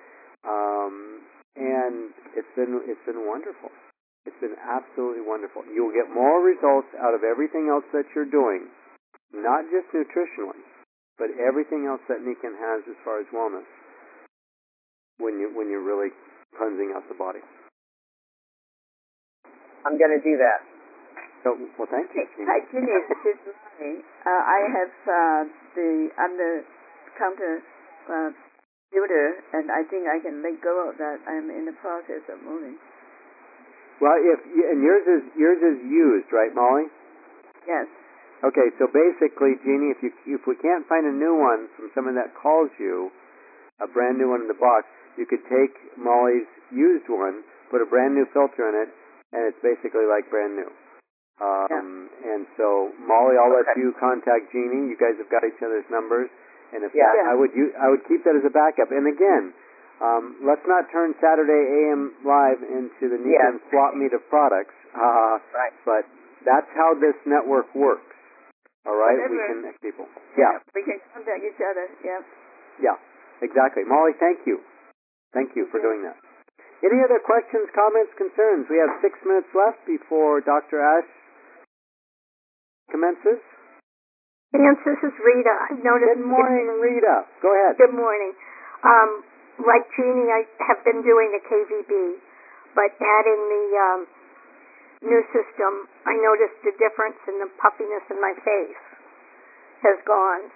And it's been wonderful. It's been absolutely wonderful. You'll get more results out of everything else that you're doing, not just nutritionally, but everything else that Nikken has as far as wellness when you're really cleansing out the body. I'm going to do that. So, well, thank you. Hi, Ginny. This is Lonnie. I have the under-counter builder, and I think I can let go of that. I'm in the process of moving. Well, and yours is used, right, Molly? Yes. Okay, so basically, Jeannie, if we can't find a new one from someone that calls you, a brand new one in the box, you could take Molly's used one, put a brand new filter in it, and it's basically like brand new. And so, Molly, I'll let you contact Jeannie. You guys have got each other's numbers, and if I would keep that as a backup. And again, let's not turn Saturday AM Live into the Nikken swap meet of products. Right. But that's how this network works. All right, Whatever. we connect people. Yeah, we can contact each other. Yeah. Yeah, exactly. Molly, thank you. Thank you for doing that. Any other questions, comments, concerns? We have 6 minutes left before Dr. Ash commences. Yes, this is Rita. I've noticed. Good morning, Rita. Go ahead. Good morning. Like Jeannie, I have been doing the KVB, but adding the new system, I noticed the difference in the puffiness in my face has gone.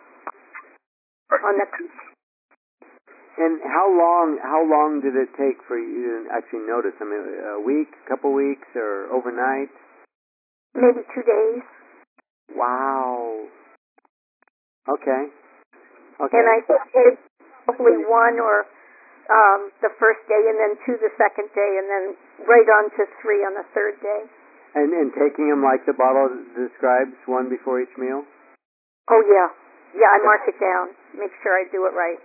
And how long did it take for you to actually notice? I mean, a week, a couple weeks, or overnight? Maybe 2 days. Wow. Okay. And I did probably 1 or the first day, and then 2 the second day, and then right on to 3 on the third day. And taking them like the bottle describes, 1 before each meal? Oh, yeah. Yeah, I mark it down. Make sure I do it right.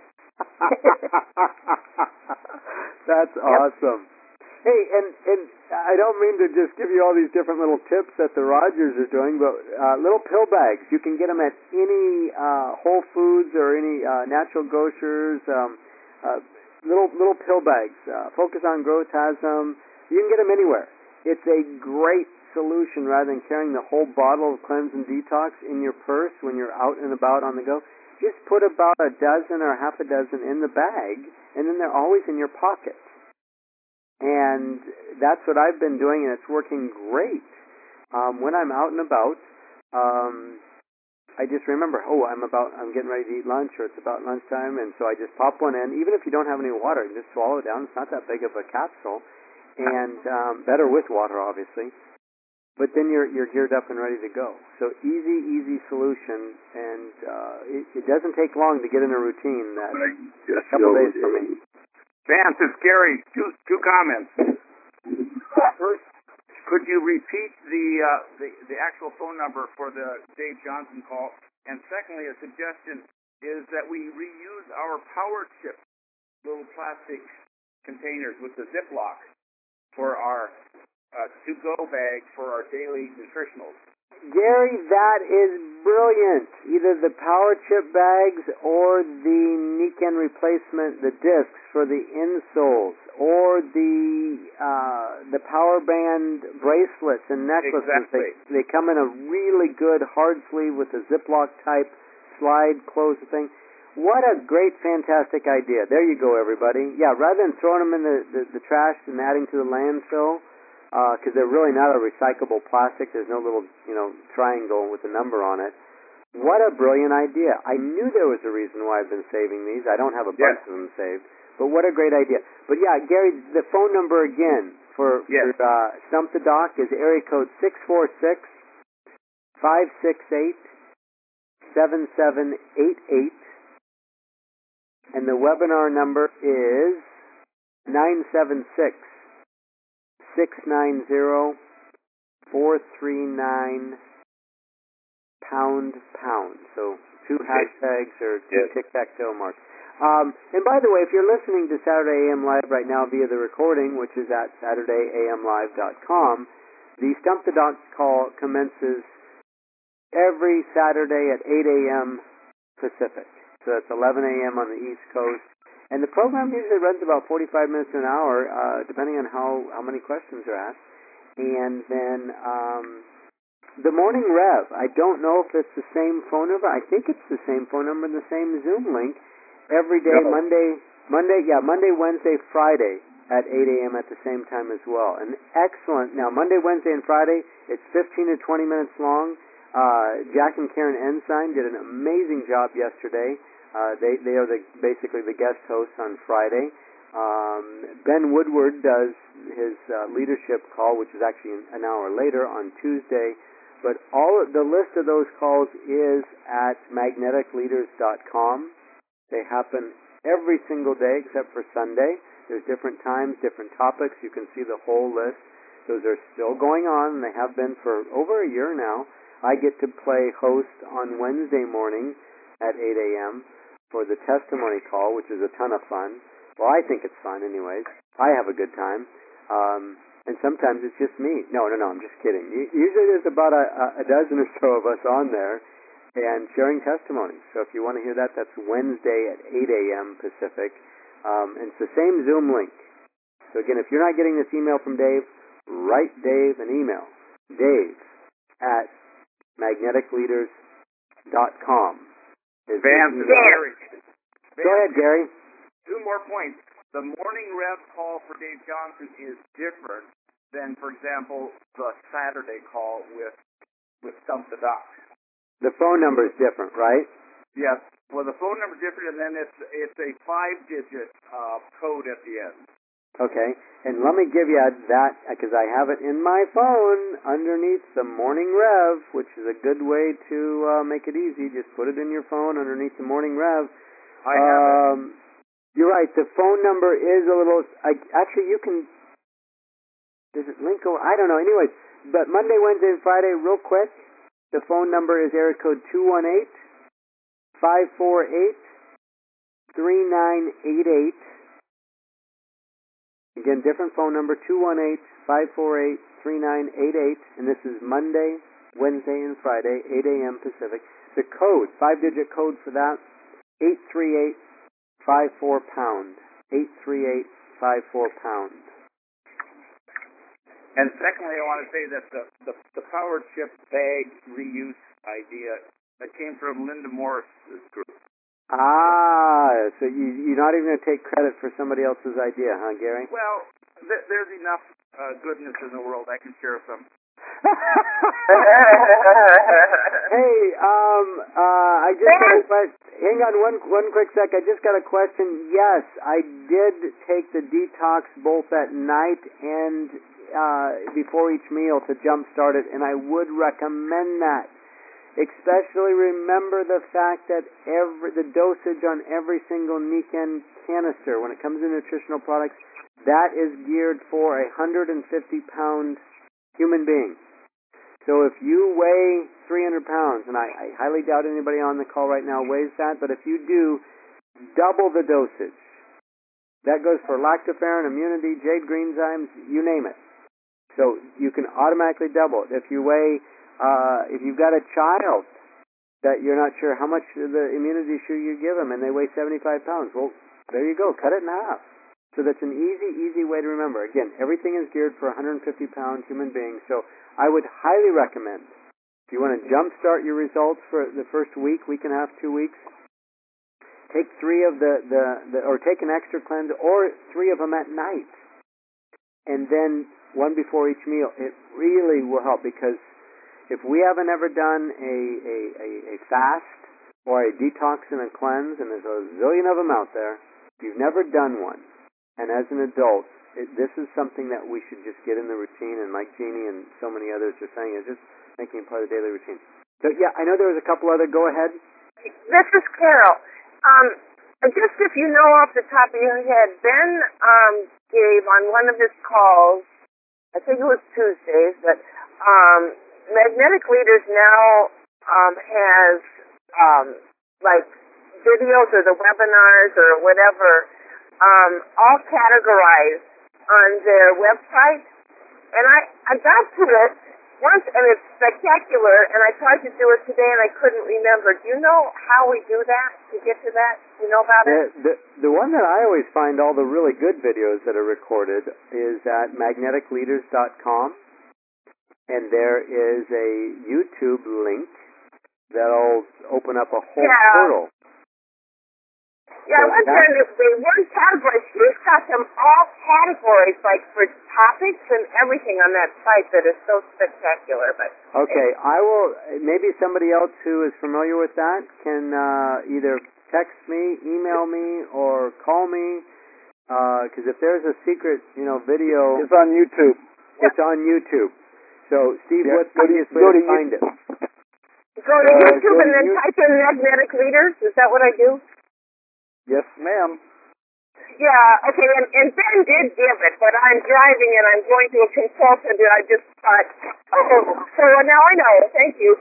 That's awesome. Hey, and I don't mean to just give you all these different little tips that the Rogers are doing, but little pill bags. You can get them at any Whole Foods or any natural grocers. Little pill bags. Focus on Growth has them. You can get them anywhere. It's a great solution rather than carrying the whole bottle of Cleanse and Detox in your purse when you're out and about on the go. Just put about a dozen or half a dozen in the bag, and then they're always in your pocket. And that's what I've been doing, and it's working great. When I'm out and about, I just remember, I'm getting ready to eat lunch, or it's about lunchtime, and so I just pop one in. Even if you don't have any water, you just swallow it down. It's not that big of a capsule, and better with water, obviously. But then you're geared up and ready to go. So easy solution, and it doesn't take long to get in a routine. That a couple days for me. Vance, it's Gary. Two comments. First, could you repeat the actual phone number for the Dave Johnson call? And secondly, a suggestion is that we reuse our Power Chip little plastic containers with the Ziploc for our to-go bag for our daily nutritionals. Gary, that is brilliant. Either the Power Chip bags or the Nikken replacement, the discs for the insoles, or the Power Band bracelets and necklaces. Exactly. They come in a really good hard sleeve with a Ziploc type slide close thing. What a great, fantastic idea. There you go, everybody. Yeah, rather than throwing them in the trash and adding to the landfill, because they're really not a recyclable plastic. There's no little, triangle with a number on it. What a brilliant idea. I knew there was a reason why I've been saving these. I don't have a bunch of them saved. But what a great idea. But yeah, Gary, the phone number again for Stump the Doc is area code 646-568-7788. And the webinar number is 976-690-439 ##. So 2 hashtags or 2 tic-tac-toe marks. And by the way, if you're listening to Saturday AM Live right now via the recording, which is at SaturdayAMLive.com, the Stump the Doc call commences every Saturday at 8 a.m. Pacific. So that's 11 a.m. on the East Coast. And the program usually runs about 45 minutes to an hour, depending on how many questions are asked. And then the Morning Rev, I don't know if it's the same phone number. I think it's the same phone number and the same Zoom link. Every day, Monday, Wednesday, Friday at 8 a.m. at the same time as well. And excellent. Now, Monday, Wednesday, and Friday, it's 15 to 20 minutes long. Jack and Karen Ensign did an amazing job yesterday. They are basically the guest hosts on Friday. Ben Woodward does his leadership call, which is actually an hour later on Tuesday. But all the list of those calls is at magneticleaders.com. They happen every single day except for Sunday. There's different times, different topics. You can see the whole list. Those are still going on, and they have been for over a year now. I get to play host on Wednesday morning at 8 a.m. for the testimony call, which is a ton of fun. Well, I think it's fun anyways. I have a good time. And sometimes it's just me. No, I'm just kidding. Usually there's about a dozen or so of us on there and sharing testimonies. So if you want to hear that, that's Wednesday at 8 a.m. Pacific. And it's the same Zoom link. So again, if you're not getting this email from Dave, write Dave an email. Dave at magneticleaders.com. Gary. Go ahead, Gary. 2 more points. The Morning Rev call for Dave Johnson is different than, for example, the Saturday call with Stump the Doc. The phone number is different, right? Yes. Well, the phone number is different, and then it's a 5-digit code at the end. Okay. And let me give you that, because I have it in my phone underneath the Morning Rev, which is a good way to make it easy. Just put it in your phone underneath the Morning Rev. I have it. You're right. The phone number is a little... actually, you can... Does it link over? I don't know. Anyways, but Monday, Wednesday, and Friday, real quick, the phone number is area code 218-548-3988. Again, different phone number, 218-548-3988. And this is Monday, Wednesday, and Friday, 8 a.m. Pacific. The code, 5-digit code for that, 838-54-pound. 838-54-pound. And secondly, I want to say that the Power Chip bag reuse idea that came from Linda Morris's group. So you're not even going to take credit for somebody else's idea, huh, Gary? Well, there's enough goodness in the world. I can share some. Hey, I just got a question. Hang on one quick sec. I just got a question. Yes, I did take the detox both at night and before each meal to jumpstart it, and I would recommend that. Especially remember the fact that the dosage on every single Niken canister, when it comes to nutritional products, that is geared for a 150-pound human being. So if you weigh 300 pounds, and I highly doubt anybody on the call right now weighs that, but if you do, double the dosage. That goes for lactoferrin, immunity, jade greenzymes, you name it. So you can automatically double it. If you weigh, if you've got a child that you're not sure how much of the immunity should you give them, and they weigh 75 pounds, well, there you go. Cut it in half. So that's an easy way to remember. Again, everything is geared for a 150-pound human being. So I would highly recommend, if you want to jumpstart your results for the first week and a half, 2 weeks, take 3 of or take an extra cleanse, or 3 of them at night, and then 1 before each meal. It really will help, because if we haven't ever done a fast or a detox and a cleanse, and there's a zillion of them out there, if you've never done one, and as an adult, this is something that we should just get in the routine, and like Jeannie and so many others are saying, is just making it part of the daily routine. So yeah, I know there was a couple other, go ahead. This is Carol. Just if you know off the top of your head, Ben gave on one of his calls, I think it was Tuesdays, but Magnetic Leaders now has like videos or the webinars or whatever, all categorized on their website. And I got to it once, and it's spectacular, and I tried to do it today, and I couldn't remember. Do you know how we do that, to get to that? Do you know about it? The one that I always find all the really good videos that are recorded is at magneticleaders.com, and there is a YouTube link that'll open up a whole portal. Yeah, I went there, and they weren't categorized. She's got them all categories, like for topics and everything on that site that is so spectacular. But okay, I will. Maybe somebody else who is familiar with that can either text me, email me, or call me. Because if there's a secret, video, it's on YouTube. It's on YouTube. So, Steve, what's the easiest way to find it? Go to YouTube and then type in Magnetic Leaders. Is that what I do? Yes, ma'am. Yeah, okay, and Ben did give it, but I'm driving and I'm going to a consultant, and I just thought, so now I know. Thank you.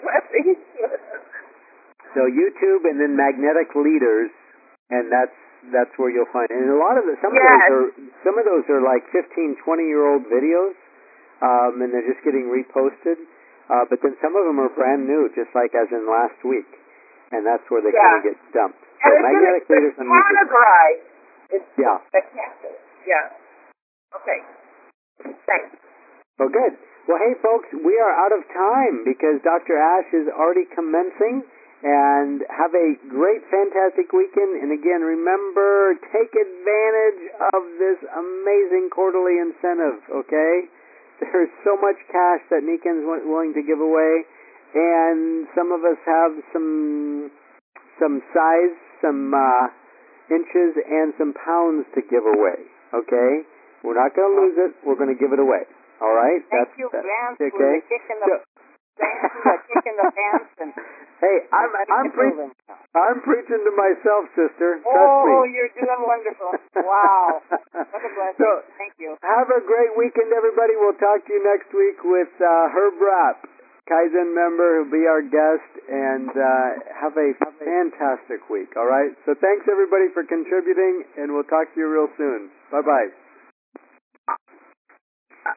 So YouTube and then Magnetic Leaders, and that's where you'll find it. And a lot of some of those are like 15, 20-year-old videos, and they're just getting reposted. But then some of them are brand new, just like as in last week, and that's where they kind of get dumped. So and Magnetic Leaders on YouTube. Categorized. It's yeah. spectacular. Yeah. Okay. Thanks. Well, good. Well, hey, folks, we are out of time because Dr. Ash is already commencing. And have a great, fantastic weekend. And again, remember, take advantage of this amazing quarterly incentive, okay? There's so much cash that Niken's willing to give away. And some of us have some size, some inches, and some pounds to give away, okay? We're not going to lose it. We're going to give it away, all right? Thank you, Vance, okay? for kicking the pants. And hey, I'm preaching to myself, sister. Trust me. Oh, you're doing wonderful. Wow. What a blessing. So, thank you. Have a great weekend, everybody. We'll talk to you next week with Herb Rapp, Kaizen member, who'll be our guest, and have a fantastic week, all right? So thanks, everybody, for contributing, and we'll talk to you real soon. Bye-bye.